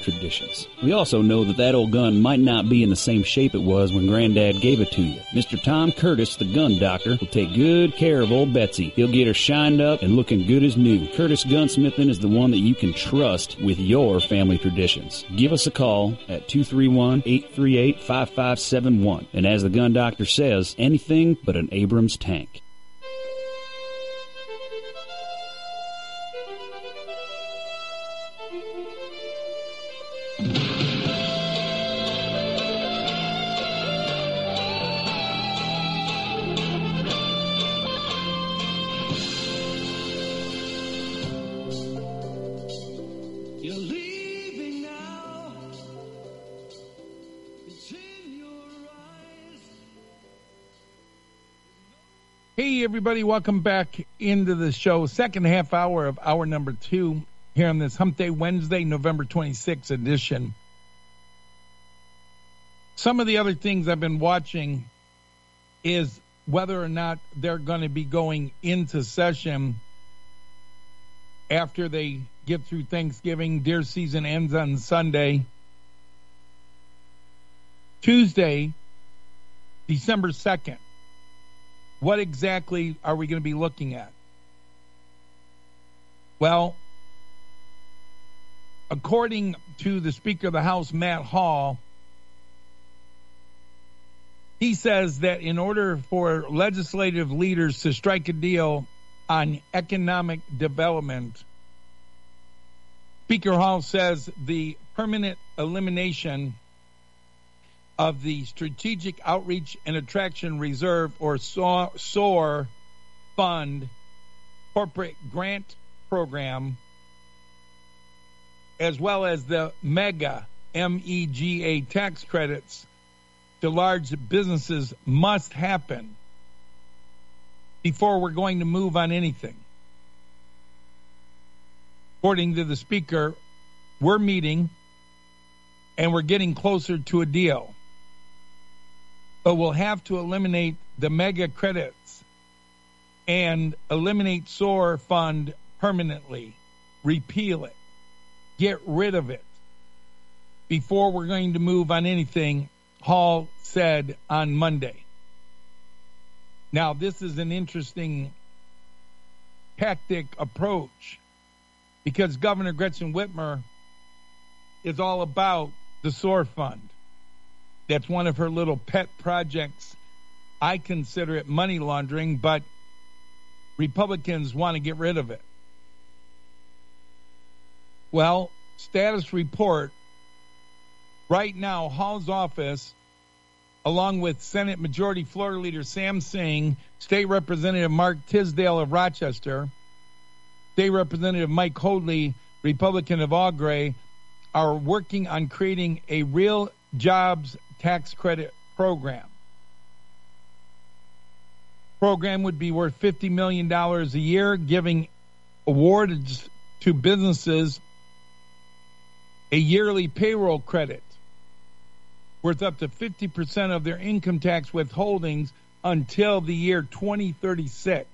traditions. We also know that old gun might not be in the same shape it was when Granddad gave it to you. Mr. Tom Curtis, the gun doctor, will take good care of old Betsy. He'll get her shined up and looking good as new. Curtis Gunsmithing is the one that you can trust with your family traditions. Give us a call at 231-838-5571. And as the gun doctor says, anything but an Abrams tank. Hey, everybody, welcome back into the show. Second half hour of hour number 2 here on this Hump Day Wednesday, November 26th edition. Some of the other things I've been watching is whether or not they're going to be going into session after they get through Thanksgiving. Deer season ends on Sunday. Tuesday, December 2nd. What exactly are we going to be looking at? Well, according to the Speaker of the House, Matt Hall, he says that in order for legislative leaders to strike a deal on economic development, Speaker Hall says the permanent elimination of the Strategic Outreach and Attraction Reserve, or SOAR Fund corporate grant program, as well as the MEGA, M-E-G-A tax credits to large businesses must happen before we're going to move on anything. According to the Speaker, we're meeting and we're getting closer to a deal. But we'll have to eliminate the mega credits and eliminate SOAR Fund permanently. Repeal it. Get rid of it before we're going to move on anything, Hall said on Monday. Now, this is an interesting tactic approach because Governor Gretchen Whitmer is all about the SOAR Fund. That's one of her little pet projects. I consider it money laundering, but Republicans want to get rid of it. Well, status report. Right now, Hall's office, along with Senate Majority Floor Leader Sam Singh, State Representative Mark Tisdale of Rochester, State Representative Mike Hoadley, Republican of Aughray, are working on creating a real jobs tax credit program. Program would be worth $50 million a year, giving awards to businesses a yearly payroll credit worth up to 50% of their income tax withholdings until the year 2036.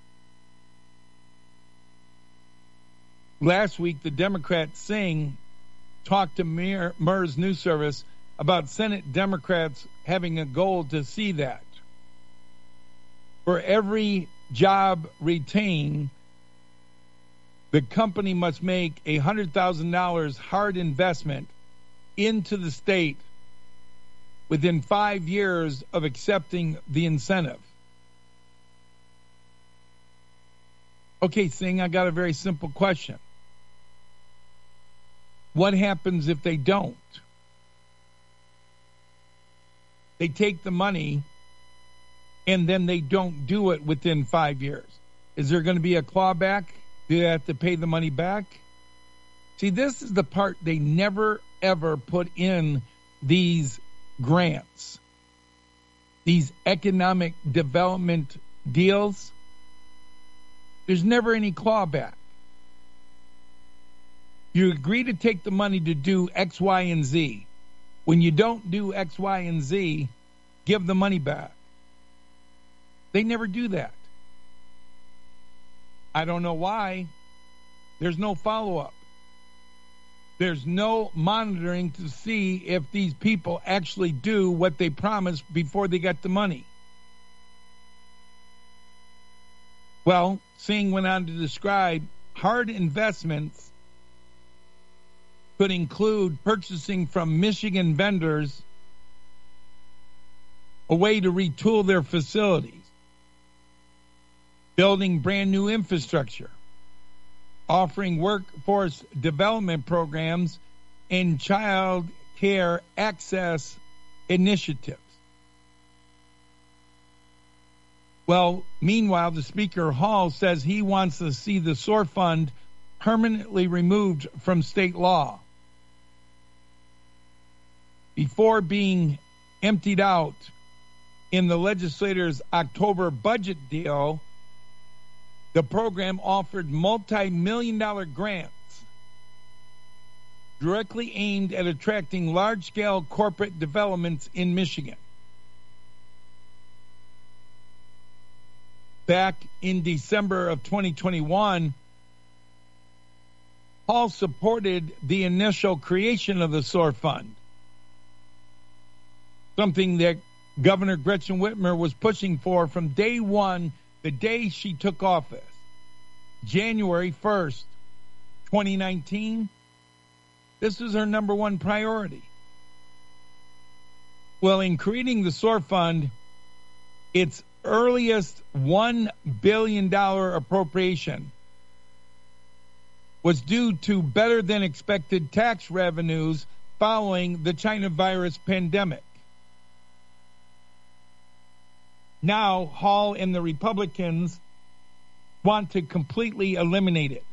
Last week, the Democrat Singh talked to MERS News Service about Senate Democrats having a goal to see that. For every job retained, the company must make a $100,000 hard investment into the state within 5 years of accepting the incentive. Okay, Singh, I got a very simple question. What happens if they don't? They take the money and then they don't do it within 5 years. Is there going to be a clawback? Do they have to pay the money back? See, this is the part they never, ever put in these grants, these economic development deals. There's never any clawback. You agree to take the money to do X, Y, and Z. When you don't do X, Y, and Z, give the money back. They never do that. I don't know why. There's no follow-up. There's no monitoring to see if these people actually do what they promised before they get the money. Well, Singh went on to describe hard investments could include purchasing from Michigan vendors a way to retool their facilities, building brand new infrastructure, offering workforce development programs, and child care access initiatives. Well, meanwhile, the Speaker Hall says he wants to see the SOAR fund permanently removed from state law. Before being emptied out in the legislator's October budget deal, the program offered multi-million-dollar grants directly aimed at attracting large-scale corporate developments in Michigan. Back in December of 2021, Hall supported the initial creation of the SOAR fund, something that Governor Gretchen Whitmer was pushing for from day one, the day she took office. January 1st, 2019, this was her number one priority. Well, in creating the SOAR fund, its earliest $1 billion appropriation was due to better than expected tax revenues following the China virus pandemic. Now, Hall and the Republicans want to completely eliminate it.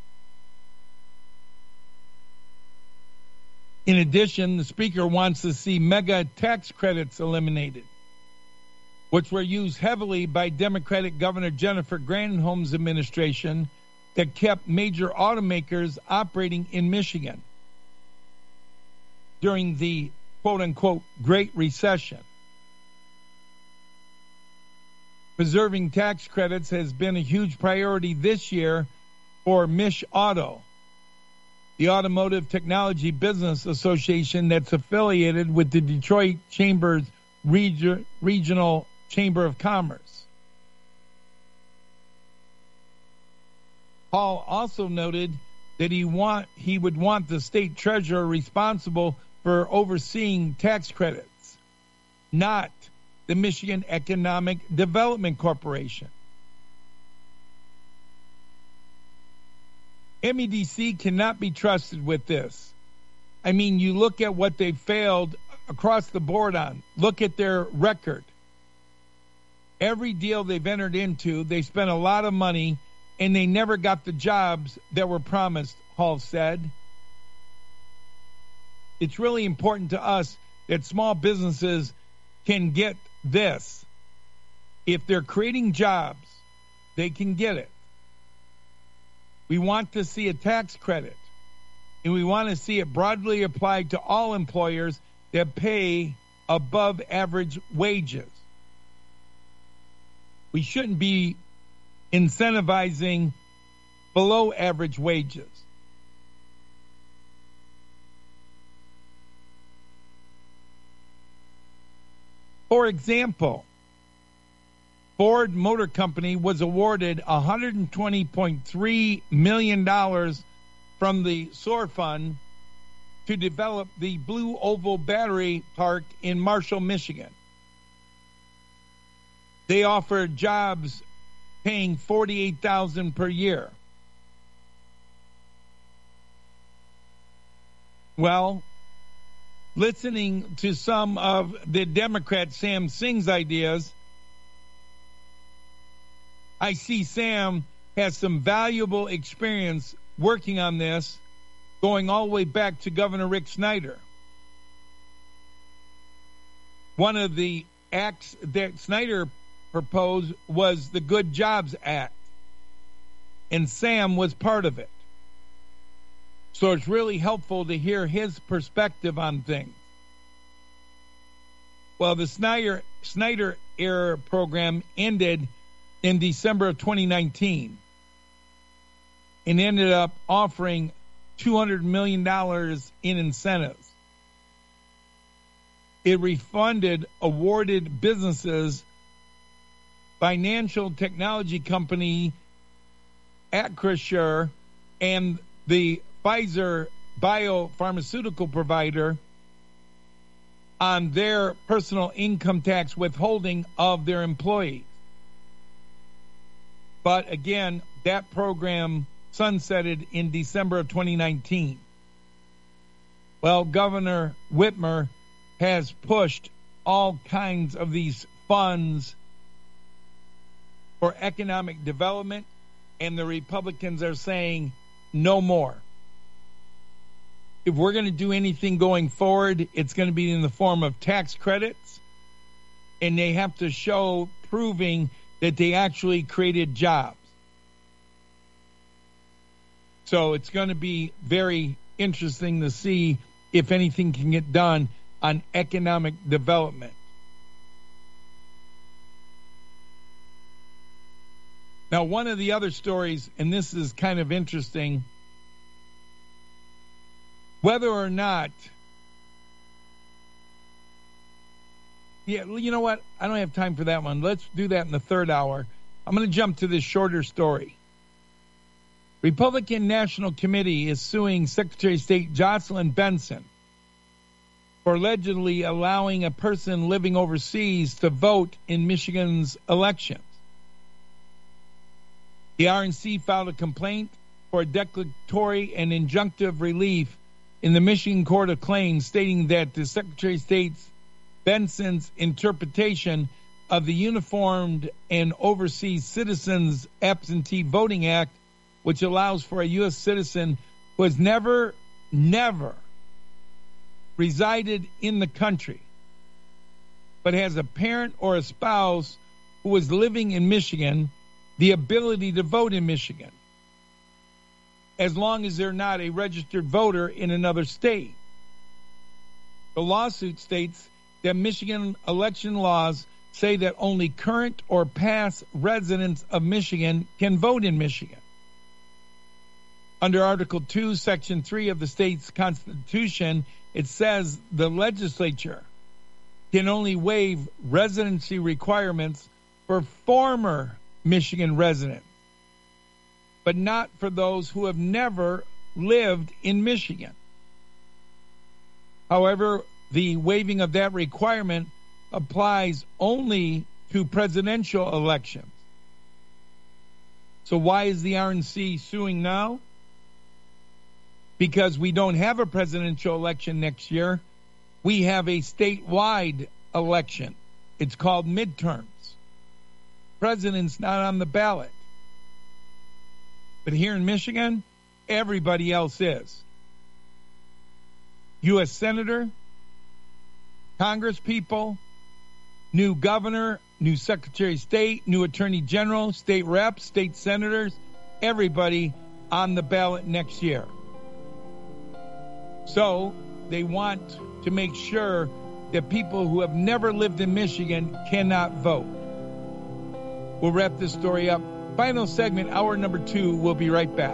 In addition, the Speaker wants to see mega tax credits eliminated, which were used heavily by Democratic Governor Jennifer Granholm's administration that kept major automakers operating in Michigan during the quote-unquote Great Recession. Preserving tax credits has been a huge priority this year for Mich Auto, the Automotive Technology Business Association that's affiliated with the Detroit Chamber's Regional Chamber of Commerce. Hall also noted that he would want the state treasurer responsible for overseeing tax credits, not the Michigan Economic Development Corporation. MEDC cannot be trusted with this. I mean, you look at what they failed across the board on. Look at their record. Every deal they've entered into, they spent a lot of money, and they never got the jobs that were promised, Hall said. It's really important to us that small businesses can get this. If they're creating jobs, they can get it. We want to see a tax credit, and we want to see it broadly applied to all employers that pay above average wages. We shouldn't be incentivizing below average wages. For example, Ford Motor Company was awarded $120.3 million from the SOAR Fund to develop the Blue Oval Battery Park in Marshall, Michigan. They offered jobs paying $48,000 per year. Well, listening to some of the Democrat Sam Singh's ideas, I see Sam has some valuable experience working on this, going all the way back to Governor Rick Snyder. One of the acts that Snyder proposed was the Good Jobs Act, and Sam was part of it. So it's really helpful to hear his perspective on things. Well, the Snyder era program ended in December of 2019 and ended up offering $200 million in incentives. It refunded awarded businesses, financial technology company Acrisure and the Pfizer biopharmaceutical provider on their personal income tax withholding of their employees. But again, that program sunsetted in December of 2019. Well, Governor Whitmer has pushed all kinds of these funds for economic development, and the Republicans are saying no more. If we're going to do anything going forward, it's going to be in the form of tax credits, and they have to show proving that they actually created jobs. So it's going to be very interesting to see if anything can get done on economic development. Now, one of the other stories, and this is kind of interesting, whether or not, you know what? I don't have time for that one. Let's do that in the third hour. I'm going to jump to this shorter story. Republican National Committee is suing Secretary of State Jocelyn Benson for allegedly allowing a person living overseas to vote in Michigan's elections. The RNC filed a complaint for declaratory and injunctive relief in the Michigan Court of Claims, stating that the Secretary of State Benson's interpretation of the Uniformed and Overseas Citizens Absentee Voting Act, which allows for a U.S. citizen who has never resided in the country, but has a parent or a spouse who is living in Michigan, the ability to vote in Michigan, as long as they're not a registered voter in another state. The lawsuit states that Michigan election laws say that only current or past residents of Michigan can vote in Michigan. Under Article 2, Section 3 of the state's Constitution, it says the legislature can only waive residency requirements for former Michigan residents, but not for those who have never lived in Michigan. However, the waiving of that requirement applies only to presidential elections. So why is the RNC suing now? Because we don't have a presidential election next year. We have a statewide election. It's called midterms. President's not on the ballot. But here in Michigan, everybody else is. U.S. Senator, Congress people, new governor, new Secretary of State, new Attorney General, state reps, state senators, everybody on the ballot next year. So they want to make sure that people who have never lived in Michigan cannot vote. We'll wrap this story up. Final segment, hour number 2. We'll be right back.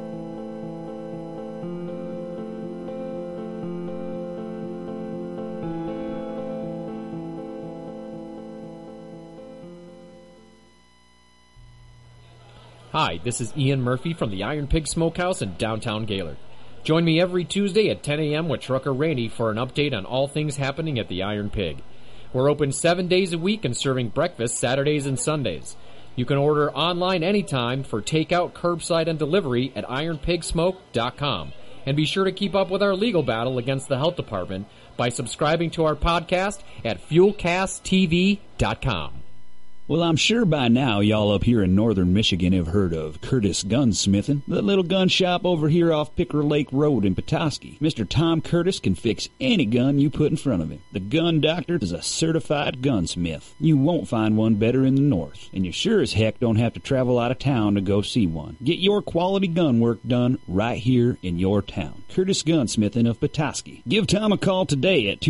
Hi, this is Ian Murphy from the Iron Pig Smokehouse in downtown Gaylord. Join me every Tuesday at 10 a.m. with Trucker Randy for an update on all things happening at the Iron Pig. We're open 7 days a week and serving breakfast Saturdays and Sundays. You can order online anytime for takeout, curbside, and delivery at ironpigsmoke.com. And be sure to keep up with our legal battle against the health department by subscribing to our podcast at fuelcasttv.com. Well, I'm sure by now y'all up here in northern Michigan have heard of Curtis Gunsmithing, the little gun shop over here off Picker Lake Road in Petoskey. Mr. Tom Curtis can fix any gun you put in front of him. The Gun Doctor is a certified gunsmith. You won't find one better in the north, and you sure as heck don't have to travel out of town to go see one. Get your quality gun work done right here in your town. Curtis Gunsmithing of Petoskey. Give Tom a call today at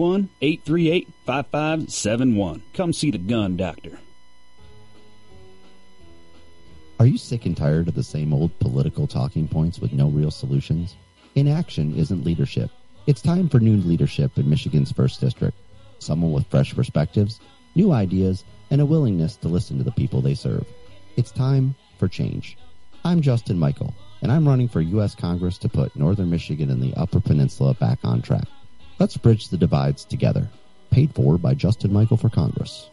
231-838-5571. Come see the Gun Doctor. Are you sick and tired of the same old political talking points with no real solutions? Inaction isn't leadership. It's time for new leadership in Michigan's 1st District. Someone with fresh perspectives, new ideas, and a willingness to listen to the people they serve. It's time for change. I'm Justin Michael, and I'm running for U.S. Congress to put Northern Michigan and the Upper Peninsula back on track. Let's bridge the divides together. Paid for by Justin Michael for Congress.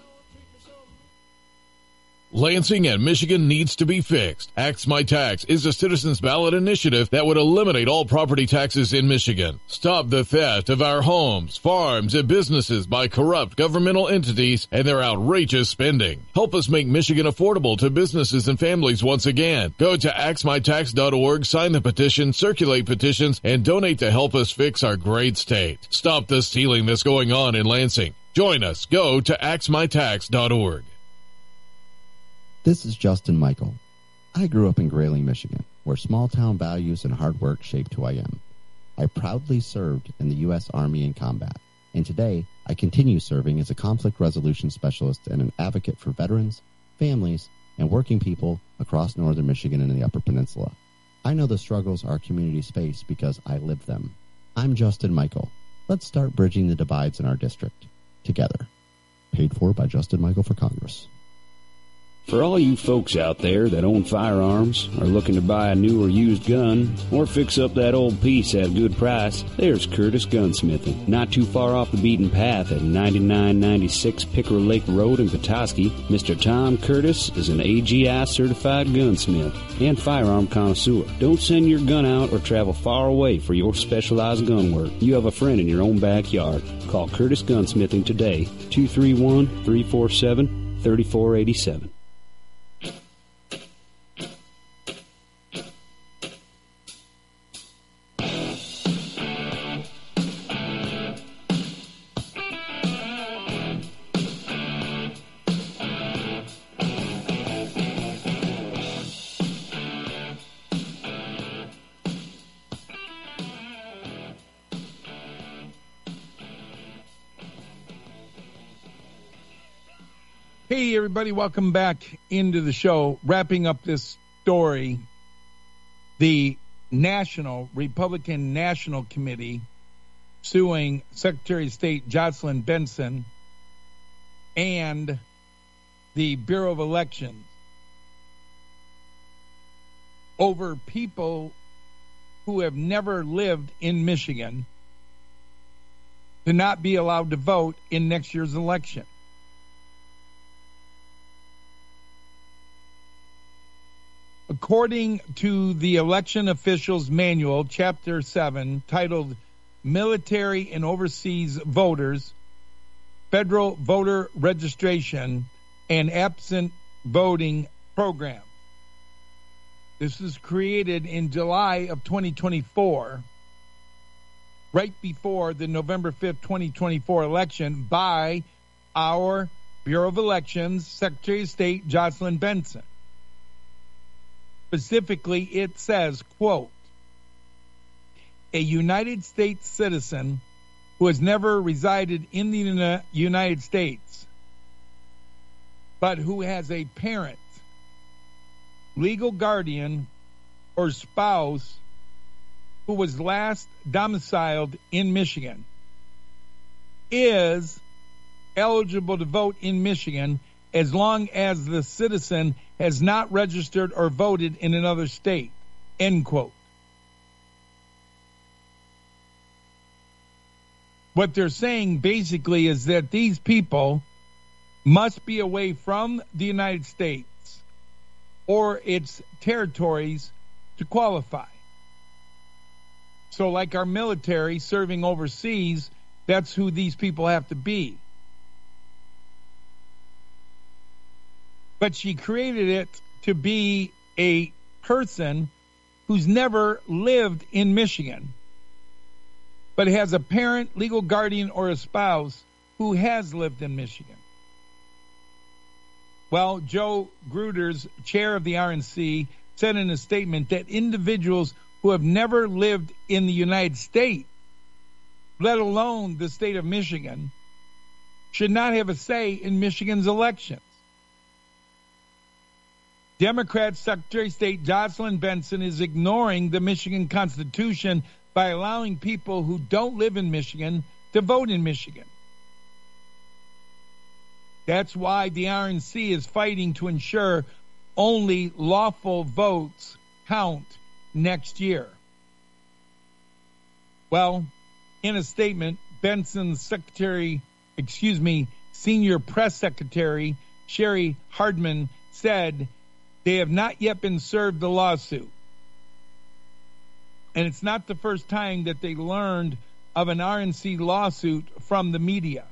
Lansing and Michigan needs to be fixed. Axe My Tax is a citizens ballot initiative that would eliminate all property taxes in Michigan. Stop the theft of our homes, farms, and businesses by corrupt governmental entities and their outrageous spending. Help us make Michigan affordable to businesses and families once again. Go to axmytax.org, sign the petition, circulate petitions, and donate to help us fix our great state. Stop the stealing that's going on in Lansing. Join us. Go to axmytax.org. This is Justin Michael. I grew up in Grayling, Michigan, where small-town values and hard work shaped who I am. I proudly served in the U.S. Army in combat, and today I continue serving as a conflict resolution specialist and an advocate for veterans, families, and working people across northern Michigan and the Upper Peninsula. I know the struggles our communities face because I lived them. I'm Justin Michael. Let's start bridging the divides in our district together. Paid for by Justin Michael for Congress. For all you folks out there that own firearms, are looking to buy a new or used gun, or fix up that old piece at a good price, there's Curtis Gunsmithing. Not too far off the beaten path at 9996 Pickerel Lake Road in Petoskey, Mr. Tom Curtis is an AGI certified gunsmith and firearm connoisseur. Don't send your gun out or travel far away for your specialized gun work. You have a friend in your own backyard. Call Curtis Gunsmithing today, 231-347-3487. Hey, everybody, welcome back into the show. Wrapping up this story, the Republican National Committee suing Secretary of State Jocelyn Benson and the Bureau of Elections over people who have never lived in Michigan to not be allowed to vote in next year's election. According to the Election Officials Manual, Chapter 7, titled Military and Overseas Voters, Federal Voter Registration, and Absent Voting Program. This was created in July of 2024, right before the November 5th, 2024 election by our Bureau of Elections, Secretary of State Jocelyn Benson. Specifically, it says, quote, a United States citizen who has never resided in the United States, but who has a parent, legal guardian, or spouse who was last domiciled in Michigan, is eligible to vote in Michigan as long as the citizen has not registered or voted in another state, end quote. What they're saying basically is that these people must be away from the United States or its territories to qualify. So like our military serving overseas, that's who these people have to be. But she created it to be a person who's never lived in Michigan, but has a parent, legal guardian, or a spouse who has lived in Michigan. Well, Joe Gruters, chair of the RNC, said in a statement that individuals who have never lived in the United States, let alone the state of Michigan, should not have a say in Michigan's elections. Democrat Secretary of State Jocelyn Benson is ignoring the Michigan Constitution by allowing people who don't live in Michigan to vote in Michigan. That's why the RNC is fighting to ensure only lawful votes count next year. Well, in a statement, Benson's senior press secretary, Sherry Hardman, said they have not yet been served the lawsuit. And it's not the first time that they learned of an RNC lawsuit from the media.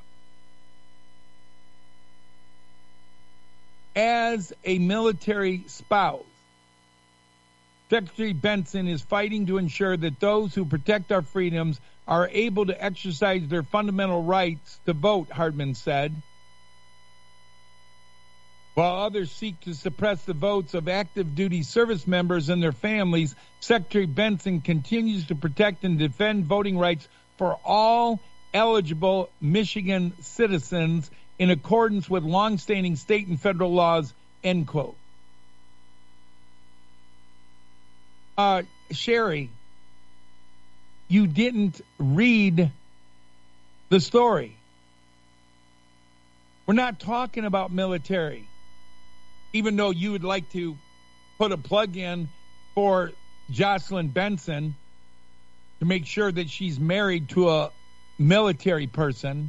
As a military spouse, Secretary Benson is fighting to ensure that those who protect our freedoms are able to exercise their fundamental rights to vote, Hardman said. While others seek to suppress the votes of active duty service members and their families, Secretary Benson continues to protect and defend voting rights for all eligible Michigan citizens in accordance with longstanding state and federal laws, end quote. Sherry, you didn't read the story. We're not talking about military, even though you would like to put a plug in for Jocelyn Benson to make sure that she's married to a military person.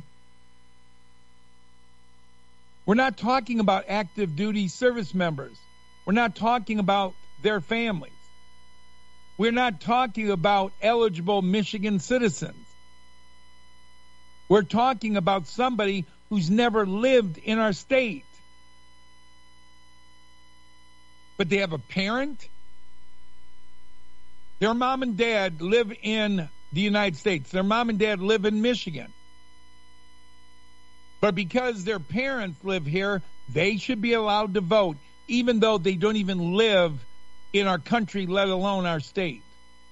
We're not talking about active duty service members. We're not talking about their families. We're not talking about eligible Michigan citizens. We're talking about somebody who's never lived in our state. But they have a parent. Their mom and dad live in the United States. Their mom and dad live in Michigan. But because their parents live here, they should be allowed to vote, even though they don't even live in our country, let alone our state.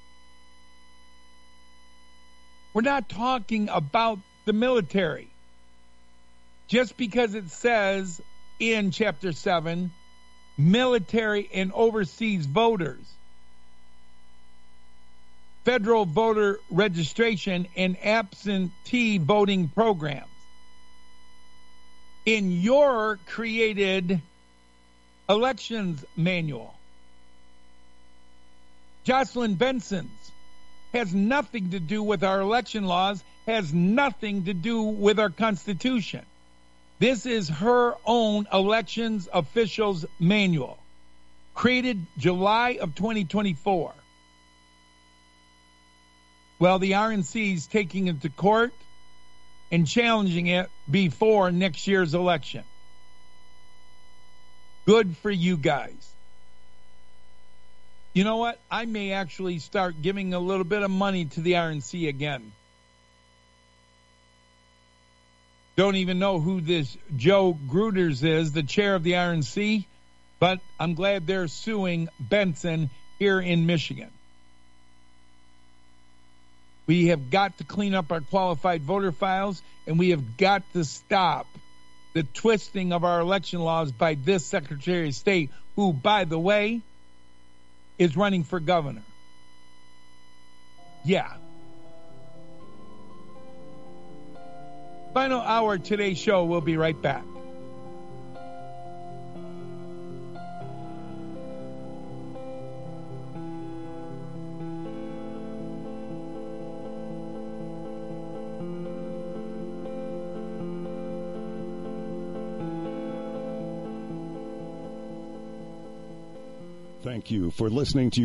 We're not talking about the military. Just because it says in Chapter 7, military and overseas voters, federal voter registration, and absentee voting programs. In your created elections manual, Jocelyn Benson's has nothing to do with our election laws, has nothing to do with our Constitution. This is her own elections officials manual, created July of 2024. Well, the RNC is taking it to court and challenging it before next year's election. Good for you guys. You know what? I may actually start giving a little bit of money to the RNC again. Don't even know who this Joe Gruters is, the chair of the RNC, but I'm glad they're suing Benson here in Michigan. We have got to clean up our qualified voter files, and we have got to stop the twisting of our election laws by this Secretary of State, who, by the way, is running for governor. Yeah. Final hour of today's show. We'll be right back. Thank you for listening to